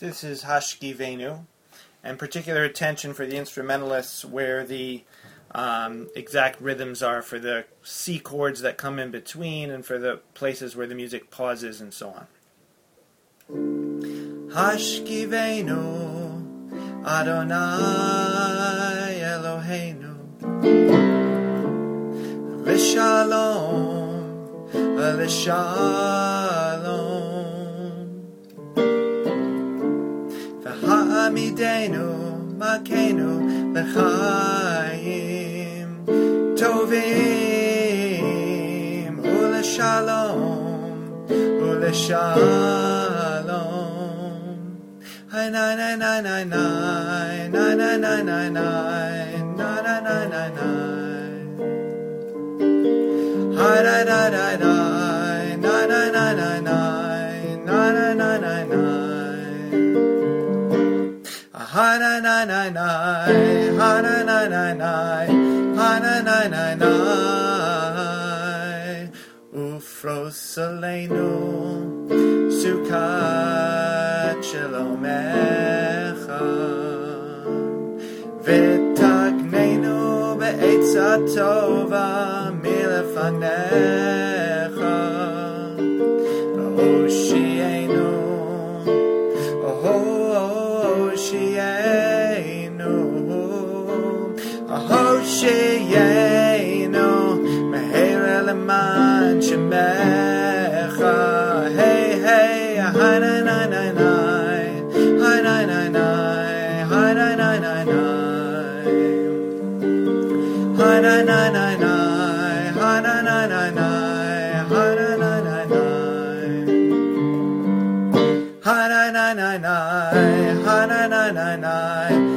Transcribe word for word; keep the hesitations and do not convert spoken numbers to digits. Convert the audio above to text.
This is Hashkivenu, and particular attention for the instrumentalists where the um, exact rhythms are for the C chords that come in between and for the places where the music pauses and so on. Hashkivenu Adonai Eloheinu L'shalom L'shalom V'ha'amidenu Makenu L'chaim Tovim U'L'shalom U'L'shalom Hai nai nai nai nai nai nai nai nai nai nai nai nai nai nai nai Hai nai nai nai nai nai nai nai nai nai nai nai nai nai nai Hai nai nai nai nai Hai nai nai nai nai Hai nai nai nai nai Ufros Aleinu Sukkot Shalomecha V'taknenu be'etza tova milefanecha V'hoshienu Hoshienu Hoshienu Me'era leman shemecha Hey hey Hai nai nai nai nai Hai nai nai nai Hai nai nai nai nai Hai nai nai nai nai Hai nai nai nai nai Hai nai nai nai nai Hai nai nai nai nai Hai nai nai nai nai